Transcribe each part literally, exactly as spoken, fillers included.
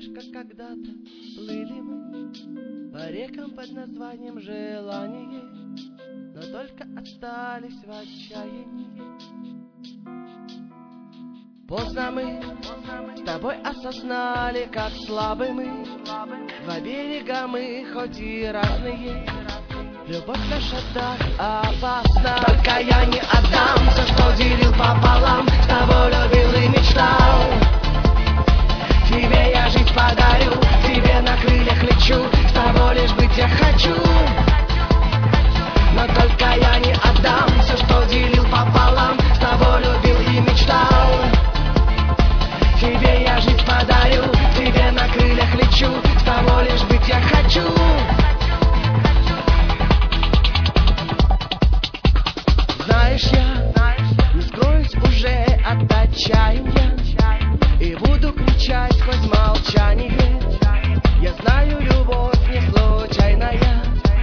помнишь, как когда-то плыли мы по рекам под названием желание, но только остались в отчаянии. Поздно мы с тобой осознали, как слабы мы. Два берега мы, хоть и разные, любовь наша так опасна. Только я не отдам все, что делил пополам, с тобой любил и мечтал. Тебе я жизнь подарю, тебе на крыльях лечу, с тобой лишь быть я хочу. Но только я не отдам все, что делил пополам, с тобой любил и мечтал. Тебе я жизнь подарю, тебе на крыльях лечу, с тобой лишь быть я хочу. Знаешь, я не скроюсь уже от отчаяния и буду кричать сквозь молчание. Я знаю, любовь не случайная.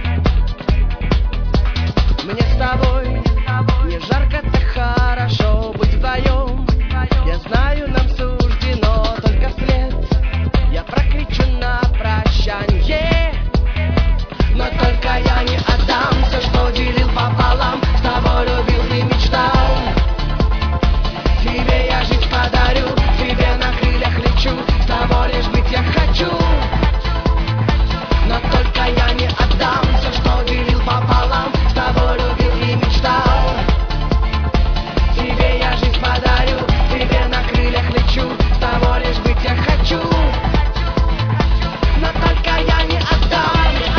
Мне с тобой не жарко, так хорошо быть вдвоем. Я знаю, нам суждено только вслед. Я прокричу на прощанье, но только я не отдам все, что делил пополам, с тобой любил и мечтал. Тебе я жизнь подарю, тебе на крыльях лечу, с тобой лишь быть я хочу. Но только я не отдам все, что делил пополам, с тобой любил и мечтал. Тебе я жизнь подарю, тебе на крыльях лечу, с тобой лишь быть я хочу. Но только я не отдам.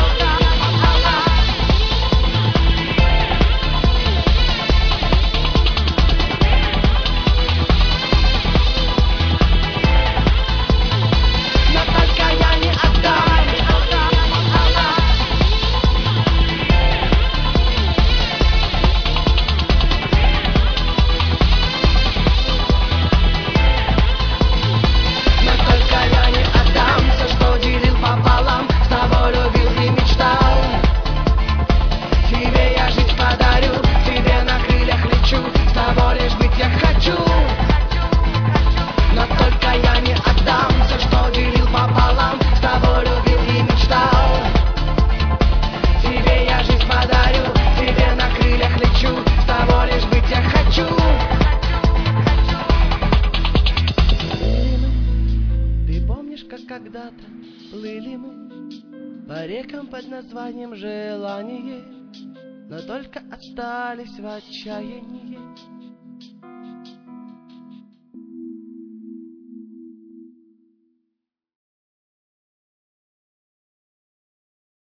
Когда-то плыли мы по рекам под названием желание, но только остались в отчаянии.